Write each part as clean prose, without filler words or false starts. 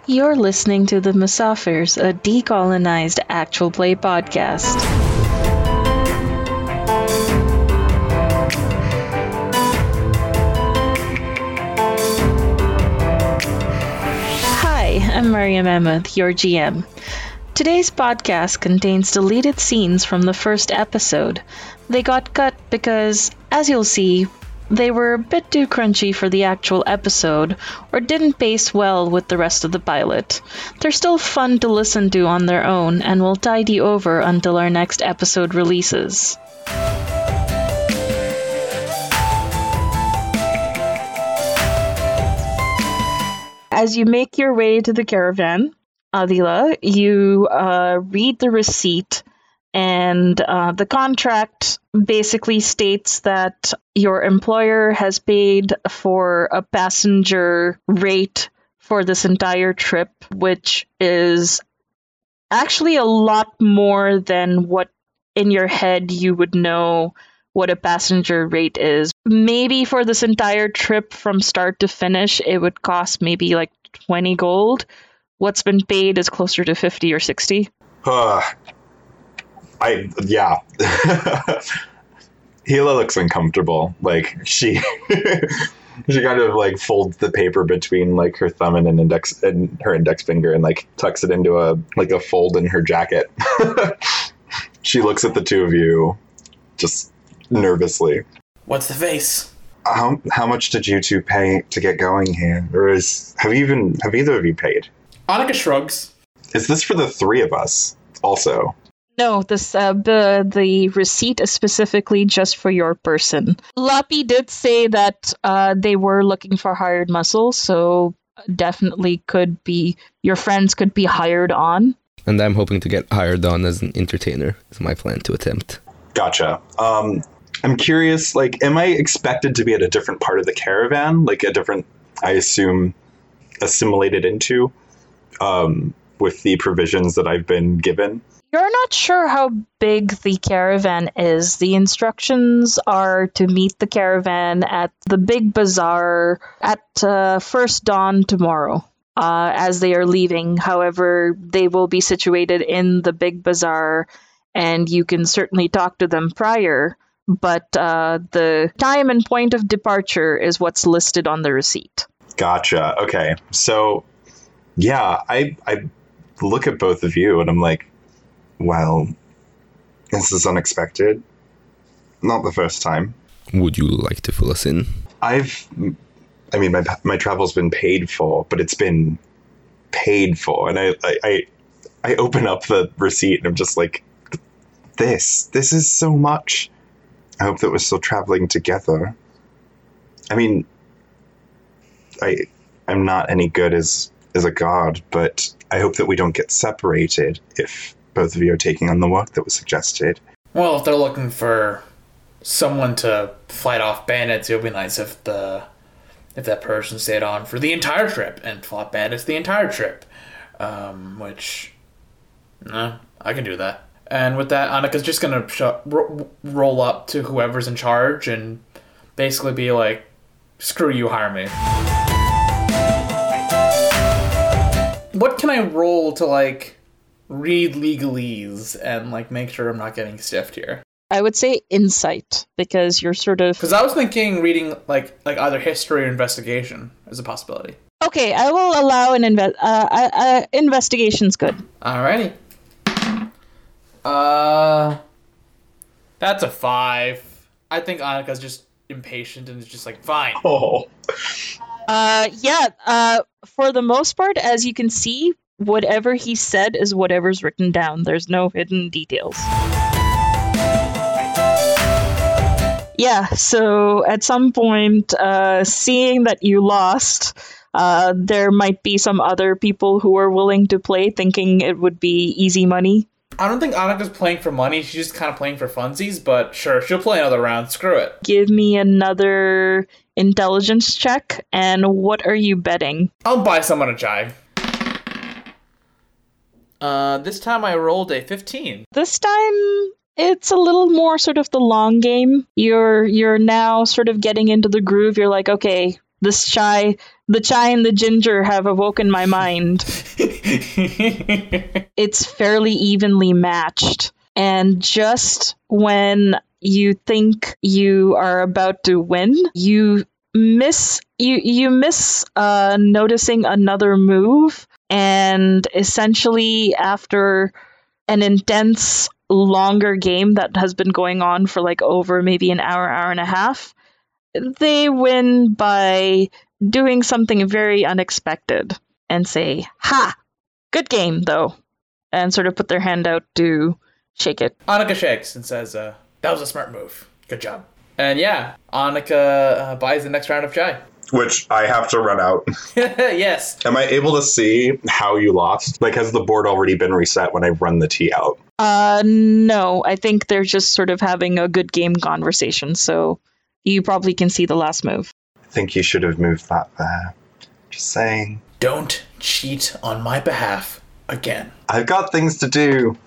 You're listening to The Musafirs, a decolonized actual play podcast. Hi, I'm Mariam Ahmed, your GM. Today's podcast contains deleted scenes from the first episode. They got cut because, as you'll see, they were a bit too crunchy for the actual episode, or didn't pace well with the rest of the pilot. They're still fun to listen to on their own, and will tide you over until our next episode releases. As you make your way to the caravan, Adila, you read the receipt, and the contract basically states that your employer has paid for a passenger rate for this entire trip, which is actually a lot more than what in your head you would know what a passenger rate is. Maybe for this entire trip from start to finish, it would cost maybe like 20 gold. What's been paid is closer to 50 or 60. Yeah. Hila looks uncomfortable. Like she kind of like folds the paper between like her thumb and her index finger and like tucks it into a fold in her jacket. She looks at the two of you just nervously. What's the face? How much did you two pay to get going here? Or have either of you paid? Annika shrugs. Is this for the three of us also? No, the receipt is specifically just for your person. Lapi did say that they were looking for hired muscle, so definitely your friends could be hired on. And I'm hoping to get hired on as an entertainer, is my plan to attempt. Gotcha. I'm curious, like, am I expected to be at a different part of the caravan? Like a different, I assume, assimilated into, with the provisions that I've been given? You're not sure how big the caravan is. The instructions are to meet the caravan at the big bazaar at first dawn tomorrow as they are leaving. However, they will be situated in the big bazaar, and you can certainly talk to them prior, but the time and point of departure is what's listed on the receipt. Gotcha. Okay. So, yeah, I look at both of you and I'm like, well, this is unexpected. Not the first time. Would you like to fill us in? My travel's been paid for, but it's been paid for. And I open up the receipt and I'm just like, this is so much. I hope that we're still traveling together. I mean, I'm not any good as a god, but I hope that we don't get separated if both of you are taking on the work that was suggested. Well, if they're looking for someone to fight off bandits, it would be nice if that person stayed on for the entire trip and fought bandits the entire trip. I can do that. And with that, Annika's just gonna roll up to whoever's in charge and basically be like, "Screw you, hire me." What can I roll to like read legalese and like make sure I'm not getting stiffed here? I would say insight, because you're sort of... Because I was thinking reading like either history or investigation is a possibility. Okay, I will allow an investigation's good. Alrighty. That's a 5. I think Annika's just impatient and is just like, fine. Oh. For the most part, as you can see, whatever he said is whatever's written down. There's no hidden details. Yeah, so at some point, seeing that you lost, there might be some other people who are willing to play, thinking it would be easy money. I don't think Annika's playing for money. She's just kind of playing for funsies, but sure, she'll play another round. Screw it. Give me another intelligence check, and what are you betting? I'll buy someone a jive. This time I rolled a 15. This time, it's a little more sort of the long game. You're now sort of getting into the groove. You're like, okay, The chai and the ginger have awoken my mind. It's fairly evenly matched. And just when you think you are about to win, you miss noticing another move, and essentially after an intense longer game that has been going on for like over maybe an hour and a half, they win by doing something very unexpected and say, "Ha! Good game, though," and sort of put their hand out to shake it. Annika shakes and says, that was a smart move. Good job. And yeah, Annika buys the next round of chai. Which I have to run out. Yes. Am I able to see how you lost? Like, has the board already been reset when I run the tea out? No. I think they're just sort of having a good game conversation, so you probably can see the last move. I think you should have moved that there. Just saying. Don't cheat on my behalf again. I've got things to do.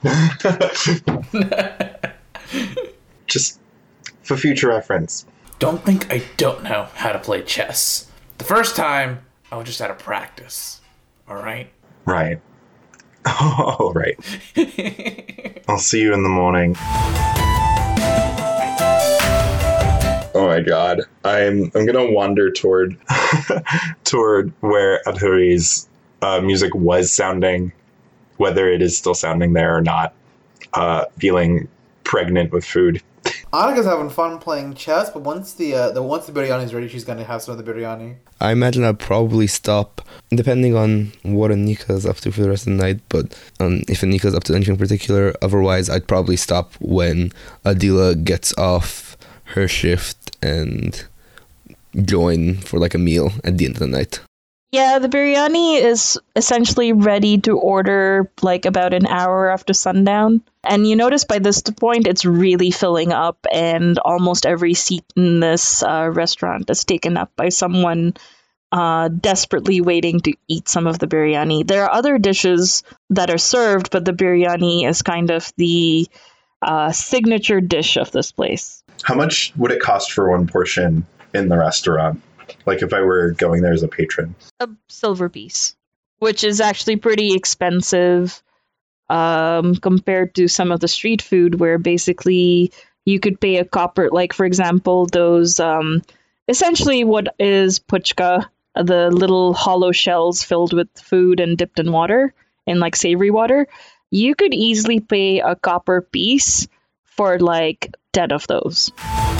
Just for future reference. Don't think I don't know how to play chess. The first time, I was just out of practice. All right? Right. All right. I'll see you in the morning. Oh my god. I'm gonna wander toward where Adhuri's music was sounding, whether it is still sounding there or not, feeling pregnant with food. Annika's having fun playing chess, but once the biryani's ready, she's gonna have some of the biryani. I imagine I'll probably stop, depending on what Anika's up to for the rest of the night, but if Anika's up to anything in particular, otherwise I'd probably stop when Adila gets off her shift and join for like a meal at the end of the night. Yeah, the biryani is essentially ready to order like about an hour after sundown. And you notice by this point it's really filling up, and almost every seat in this restaurant is taken up by someone desperately waiting to eat some of the biryani. There are other dishes that are served, but the biryani is kind of the signature dish of this place. How much would it cost for one portion in the restaurant? Like if I were going there as a patron? A silver piece, which is actually pretty expensive compared to some of the street food, where basically you could pay a copper, like for example, those essentially what is puchka, the little hollow shells filled with food and dipped in water, in like savory water. You could easily pay a copper piece for like 10 of those.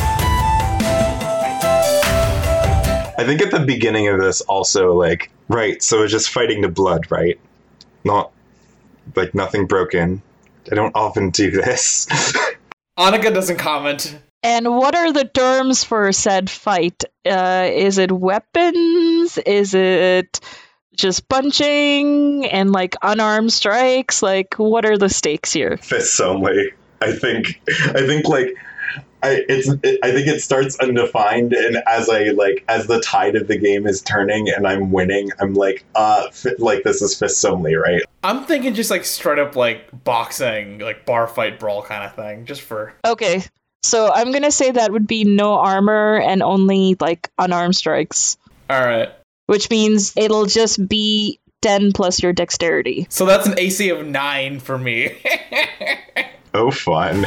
I think at the beginning of this also, like, right, so it's just fighting to blood, right? Not, like, nothing broken. I don't often do this. Annika doesn't comment. And what are the terms for said fight? Is it weapons? Is it just punching and, like, unarmed strikes? Like, what are the stakes here? Fists only. I think like... I think it starts undefined, and as the tide of the game is turning and I'm winning, I'm like, this is fists only, right? I'm thinking just like straight up like boxing, like bar fight brawl kind of thing, just for... Okay, so I'm gonna say that would be no armor and only like unarmed strikes. Alright. Which means it'll just be 10 plus your dexterity. So that's an AC of 9 for me. Oh, fun.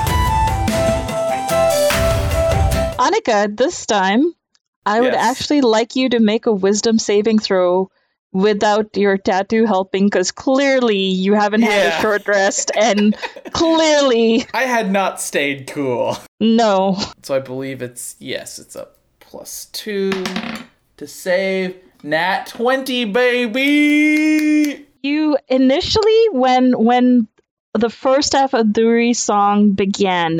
Annika, this time, I would actually like you to make a wisdom saving throw without your tattoo helping, because clearly you haven't had a short rest, and clearly... I had not stayed cool. No. So I believe it's a +2 to save. Nat 20, baby! You initially, when the first half of Dhuri's song began,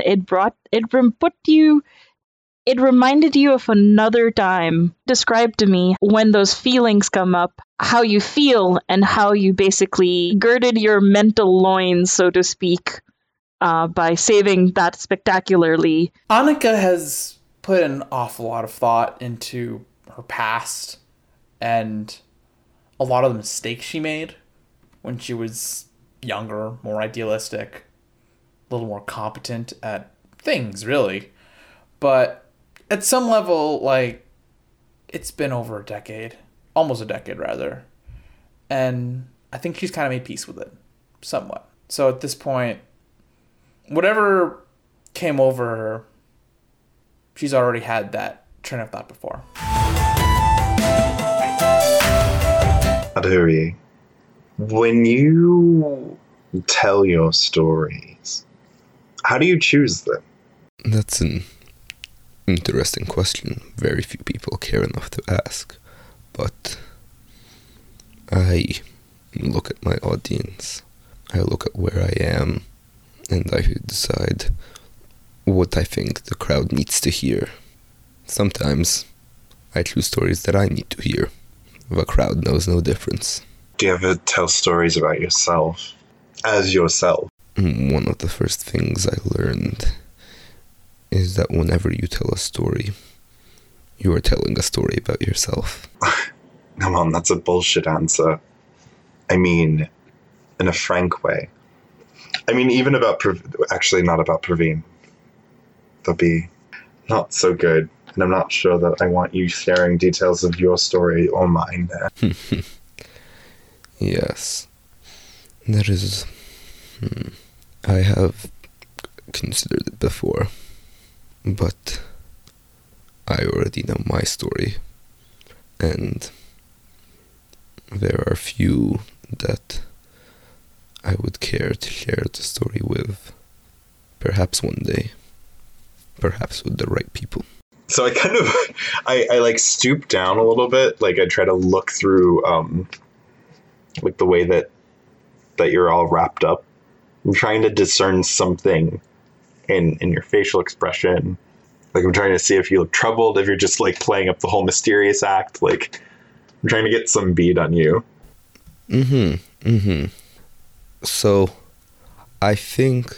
it reminded you of another time. Describe to me when those feelings come up, how you feel, and how you basically girded your mental loins, so to speak, by saving that spectacularly. Annika has put an awful lot of thought into her past and a lot of the mistakes she made when she was younger, more idealistic, a little more competent at things, really. But at some level, like, it's been over a decade, almost a decade rather, and I think she's kind of made peace with it, somewhat. So at this point, whatever came over her, she's already had that train of thought before. Adhuri, when you tell your stories, how do you choose them? That's an interesting question. Very few people care enough to ask. But I look at my audience, I look at where I am, and I decide what I think the crowd needs to hear. Sometimes I choose stories that I need to hear. The crowd knows no difference. Do you ever tell stories about yourself as yourself? One of the first things I learned is that whenever you tell a story, you are telling a story about yourself. Come on, that's a bullshit answer. I mean, in a frank way. I mean, even about... Actually, not about Praveen. That'll be not so good. And I'm not sure that I want you sharing details of your story or mine there. Yes. That is... I have considered it before. But I already know my story. And there are few that I would care to share the story with. Perhaps one day. Perhaps with the right people. So I kind of, I like stoop down a little bit. Like I try to look through, like the way that you're all wrapped up. I'm trying to discern something in your facial expression. Like I'm trying to see if you look troubled, if you're just like playing up the whole mysterious act. Like I'm trying to get some bead on you. So I think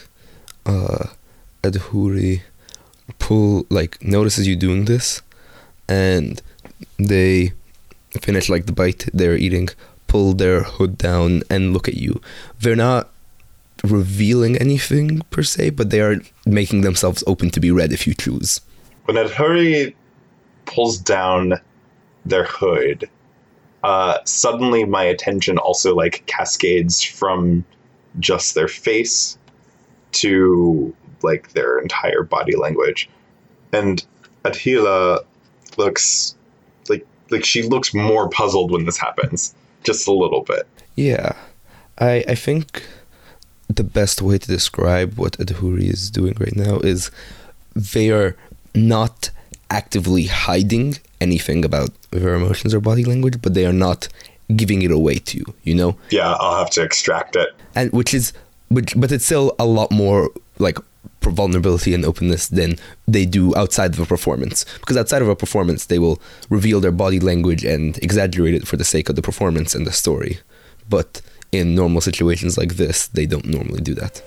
Adhuri notices you doing this, and they finish like the bite they're eating, pull their hood down and look at you. They're not revealing anything per se, but they are making themselves open to be read if you choose. When Adhuri pulls down their hood, suddenly my attention also like cascades from just their face to like their entire body language. And Adhila looks like she looks more puzzled when this happens, just a little bit. Yeah, I think the best way to describe what Adhuri is doing right now is they are not actively hiding anything about their emotions or body language, but they are not giving it away to you, you know? Yeah, I'll have to extract it. And but it's still a lot more like vulnerability and openness than they do outside of a performance. Because outside of a performance, they will reveal their body language and exaggerate it for the sake of the performance and the story. But in normal situations like this, they don't normally do that.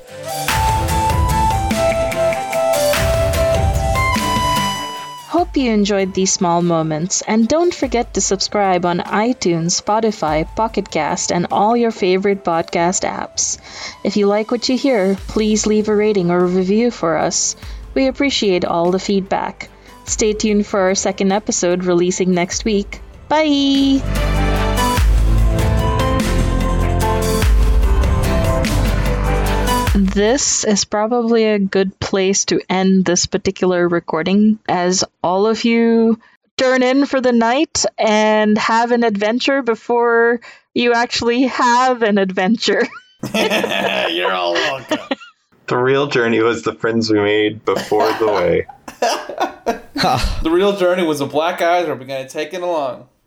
Hope you enjoyed these small moments, and don't forget to subscribe on iTunes, Spotify, Pocket Cast, and all your favorite podcast apps. If you like what you hear, please leave a rating or review for us. We appreciate all the feedback. Stay tuned for our second episode releasing next week. Bye! This is probably a good place to end this particular recording, as all of you turn in for the night and have an adventure before you actually have an adventure. You're all welcome. The real journey was the friends we made before the way. The real journey was the black eyes we're going to take it along.